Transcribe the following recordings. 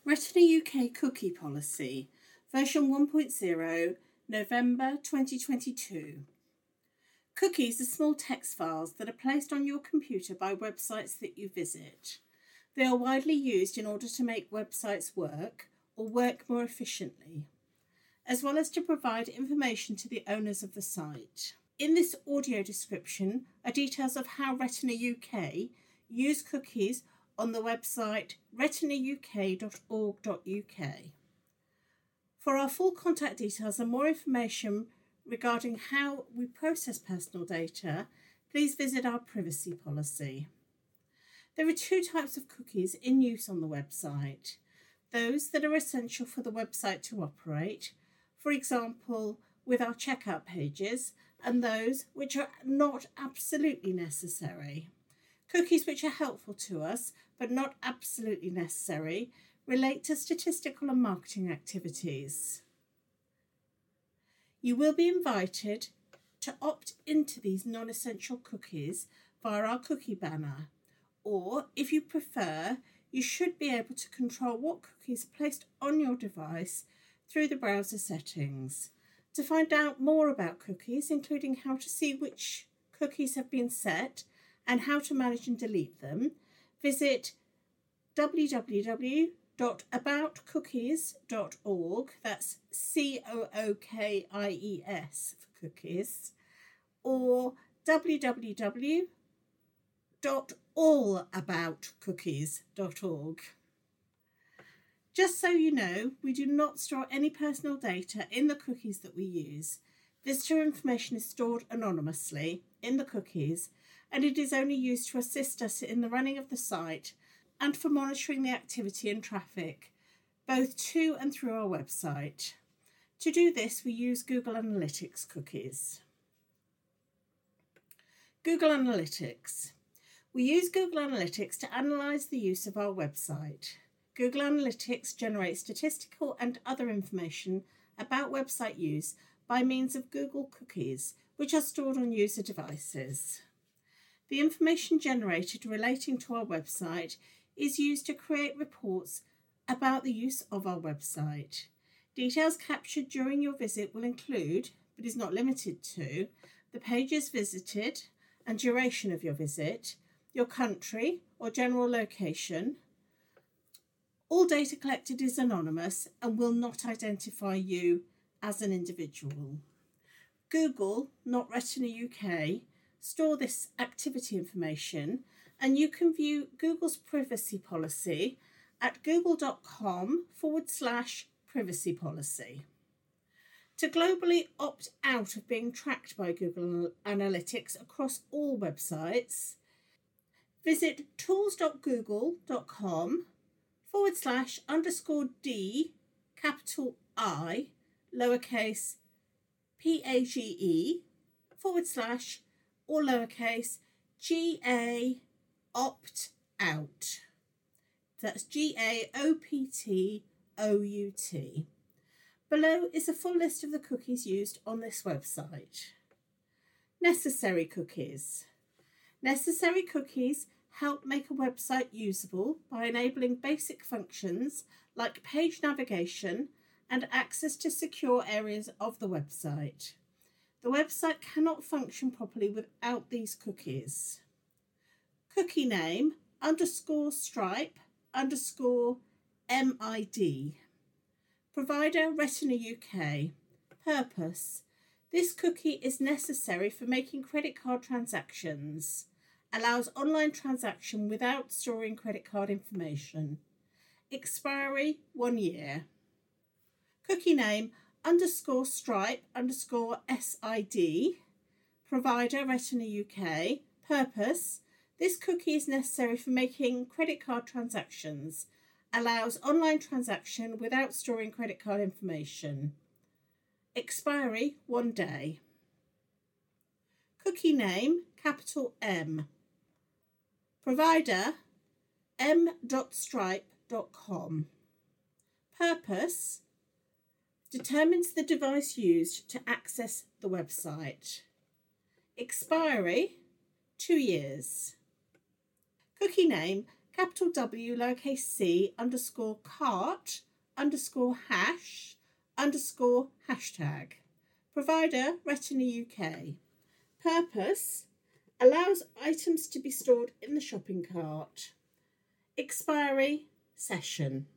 Retina UK Cookie Policy, version 1.0, November 2022. Cookies are small text files that are placed on your computer by websites that you visit. They are widely used in order to make websites work or work more efficiently, as well as to provide information to the owners of the site. In this audio description are details of how Retina UK use cookies on the website retinauk.org.uk. For our full contact details and more information regarding how we process personal data, please visit our privacy policy. There are two types of cookies in use on the website. Those that are essential for the website to operate, for example, with our checkout pages, and those which are not absolutely necessary. Cookies which are helpful to us, but not absolutely necessary, relate to statistical and marketing activities. You will be invited to opt into these non-essential cookies via our cookie banner, or if you prefer, you should be able to control what cookies are placed on your device through the browser settings. To find out more about cookies, including how to see which cookies have been set and how to manage and delete them, visit www.aboutcookies.org, that's COOKIES for cookies, or www.allaboutcookies.org. Just so you know, we do not store any personal data in the cookies that we use. Visitor information is stored anonymously in the cookies, and it is only used to assist us in the running of the site and for monitoring the activity and traffic, both to and through our website. To do this, we use Google Analytics cookies. Google Analytics. We use Google Analytics to analyse the use of our website. Google Analytics generates statistical and other information about website use by means of Google cookies, which are stored on user devices. The information generated relating to our website is used to create reports about the use of our website. Details captured during your visit will include, but is not limited to, the pages visited and duration of your visit, your country or general location. All data collected is anonymous and will not identify you as an individual. Google, not Retina UK, store this activity information, and you can view Google's privacy policy at google.com/privacy policy. To globally opt out of being tracked by Google Analytics across all websites, visit tools.google.com/_D, capital I, lowercase PAGE, / or lowercase GA opt out. That's GAOPTOUT. Below is a full list of the cookies used on this website. Necessary cookies. Necessary cookies help make a website usable by enabling basic functions like page navigation and access to secure areas of the website. The website cannot function properly without these cookies. Cookie name _Stripe_MID. Provider Retina UK. Purpose. This cookie is necessary for making credit card transactions. Allows online transaction without storing credit card information. Expiry 1 year. Cookie name _Stripe_SID. Provider Retina UK. Purpose. This cookie is necessary for making credit card transactions. Allows online transaction without storing credit card information. Expiry 1 day. Cookie name capital M. Provider m.stripe.com. Purpose. Determines the device used to access the website. Expiry 2 years. Cookie name capital W, lowercase c, underscore cart, underscore hash, underscore hashtag. Provider, Retina UK. Purpose, allows items to be stored in the shopping cart. Expiry, session.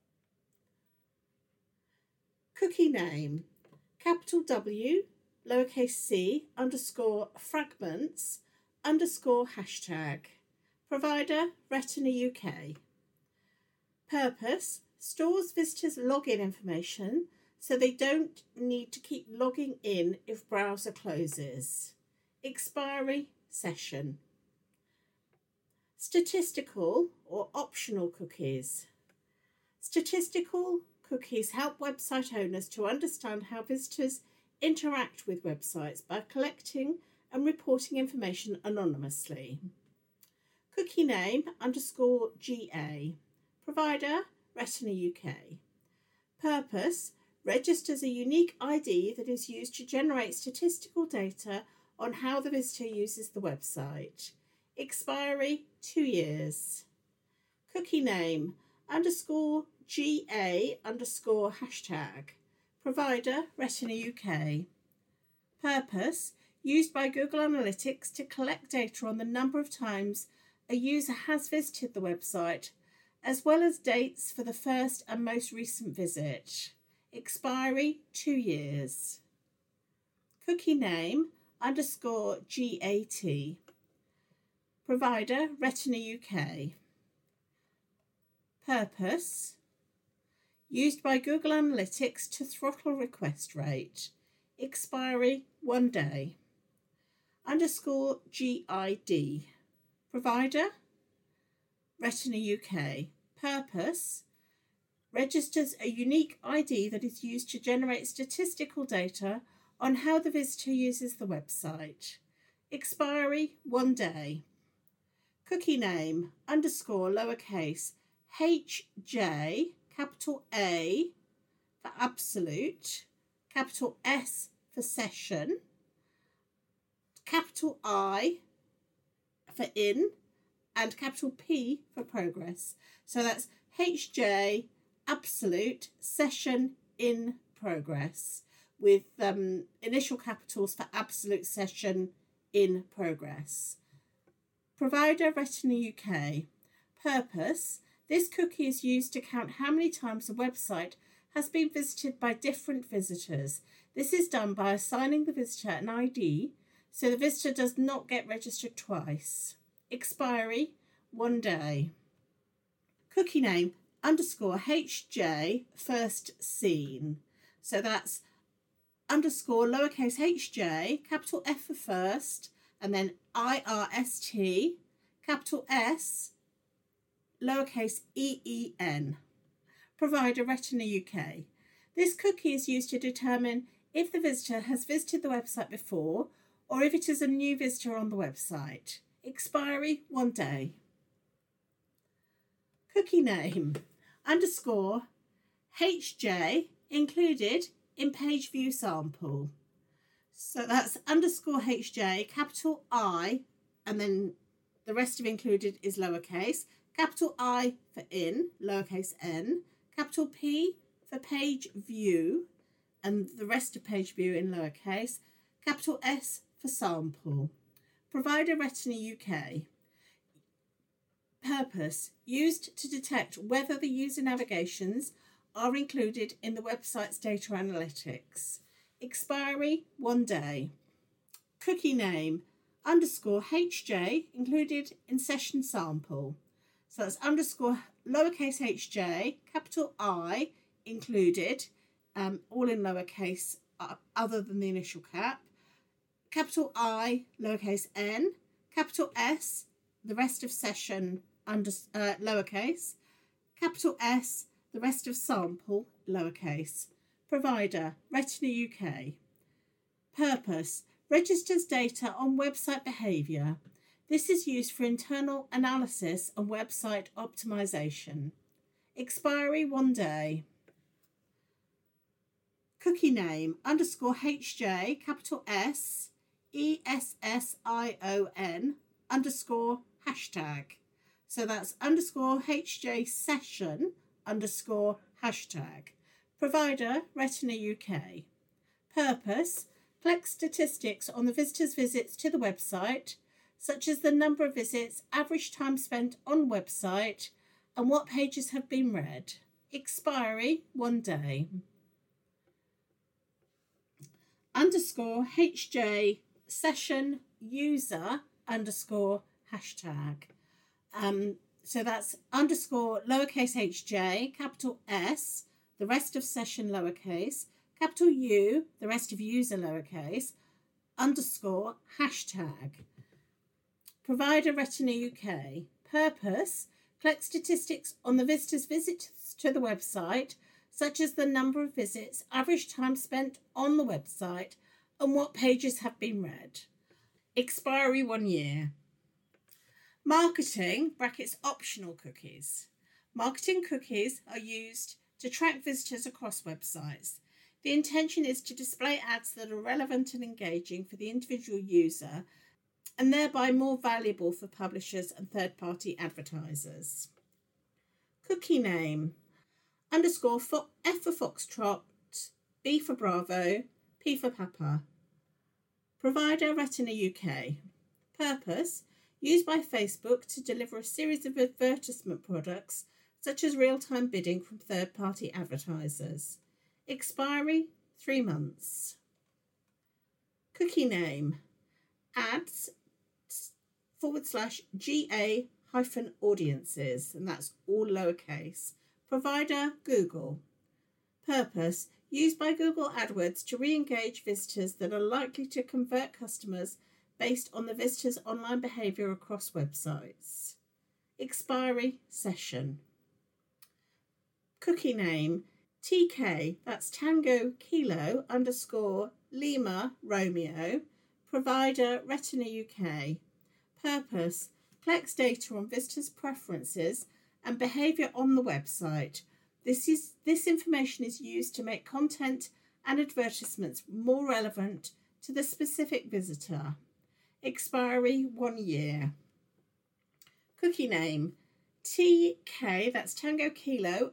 Cookie name, capital W, lowercase c, underscore fragments, underscore hashtag. Provider, Retina UK. Purpose, stores visitors' login information so they don't need to keep logging in if browser closes. Expiry, session. Statistical or optional cookies. Statistical cookies help website owners to understand how visitors interact with websites by collecting and reporting information anonymously. Cookie name underscore GA. Provider, Retina UK. Purpose, registers a unique ID that is used to generate statistical data on how the visitor uses the website. Expiry, 2 years. Cookie name underscore GA underscore hashtag. Provider, Retina UK. Purpose, used by Google Analytics to collect data on the number of times a user has visited the website, as well as dates for the first and most recent visit. Expiry, 2 years. Cookie name underscore GAT. Provider, Retina UK. Purpose, used by Google Analytics to throttle request rate. Expiry, 1 day. Underscore GID. Provider, Retina UK. Purpose, registers a unique ID that is used to generate statistical data on how the visitor uses the website. Expiry, 1 day. Cookie name underscore lowercase HJ, capital A for absolute, capital S for session, capital I for in, and capital P for progress. So that's HJ absolute session in progress, with initial capitals for absolute session in progress. Provider, Retina UK. Purpose, this cookie is used to count how many times a website has been visited by different visitors. This is done by assigning the visitor an ID so the visitor does not get registered twice. Expiry, 1 day. Cookie name underscore HJ first seen. So that's underscore lowercase HJ, capital F for first, and then IRST, capital S, lowercase EEN. Provider, Retina UK. This cookie is used to determine if the visitor has visited the website before or if it is a new visitor on the website. Expiry, 1 day. Cookie name underscore HJ included in page view sample. So that's underscore HJ, capital I, and then the rest of included is lowercase, capital I for in, lowercase n, capital P for page view, and the rest of page view in lowercase, capital S for sample. Provider, Retina UK. Purpose, used to detect whether the user navigations are included in the website's data analytics. Expiry, 1 day. Cookie name underscore HJ included in session sample. So that's underscore lowercase HJ, capital I included, all in lowercase other than the initial cap, capital I, lowercase n, capital S, the rest of session lowercase, capital S, the rest of sample lowercase. Provider, Retina UK. Purpose, registers data on website behaviour. This is used for internal analysis and website optimization. Expiry, 1 day. Cookie name underscore HJ, capital S, ESSION, underscore hashtag. So that's _HJ session _hashtag. Provider, Retina UK. Purpose, collect statistics on the visitors' visits to the website, such as the number of visits, average time spent on website, and what pages have been read. Expiry, 1 day. _HJ session user _hashtag. So that's _HJ, capital S, the rest of session lowercase, capital U, the rest of user lowercase, _hashtag. Provider, Retina UK. Purpose, collect statistics on the visitors' visits to the website, such as the number of visits, average time spent on the website, and what pages have been read. Expiry, 1 year. Marketing (optional cookies). Marketing cookies are used to track visitors across websites. The intention is to display ads that are relevant and engaging for the individual user and thereby more valuable for publishers and third-party advertisers. Cookie name _F for Foxtrot, B for Bravo, P for Papa. Provider, Retina UK. Purpose, used by Facebook to deliver a series of advertisement products such as real-time bidding from third-party advertisers. Expiry, 3 months. Cookie name ads /GA-audiences, and that's all lowercase. Provider, Google. Purpose, used by Google AdWords to re-engage visitors that are likely to convert customers based on the visitor's online behaviour across websites. Expiry, session. Cookie name TK, that's Tango Kilo _Lima Romeo. Provider, Retina UK. Purpose, collects data on visitors' preferences and behaviour on the website. This information is used to make content and advertisements more relevant to the specific visitor. Expiry, 1 year. Cookie name TK, that's Tango Kilo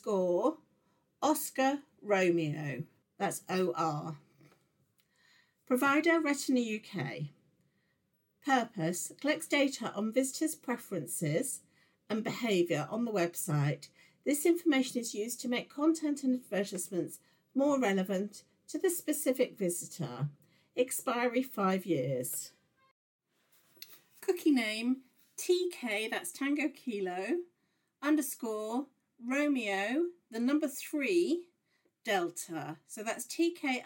_Oscar Romeo, that's OR. Provider, Retina UK. Purpose, collects data on visitors' preferences and behaviour on the website. This information is used to make content and advertisements more relevant to the specific visitor. Expiry, 5 years. Cookie name TK, that's Tango Kilo _Romeo, the number 3 Delta. So that's TK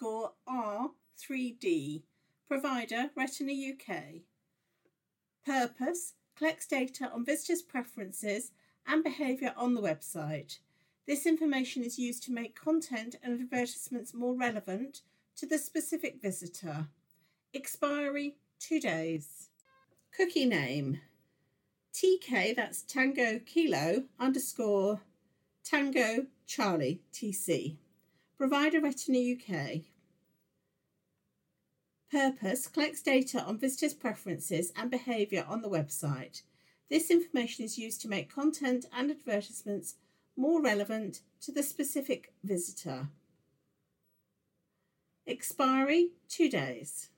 _R3D. Provider, Retina UK. Purpose, collects data on visitors' preferences and behaviour on the website. This information is used to make content and advertisements more relevant to the specific visitor. Expiry, 2 days. Cookie name TK, that's Tango Kilo _Tango Charlie TC. Provider, Retina UK. Purpose, collects data on visitors' preferences and behaviour on the website. This information is used to make content and advertisements more relevant to the specific visitor. Expiry, 2 days.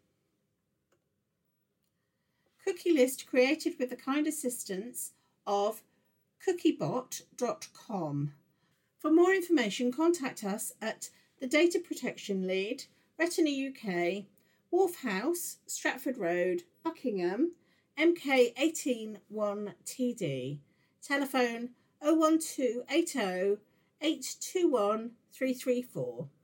Cookie list created with the kind assistance of cookiebot.com. For more information, contact us at the Data Protection Lead, Retina UK, Wharf House, Stratford Road, Buckingham, MK 181TD. Telephone 01280 821 334.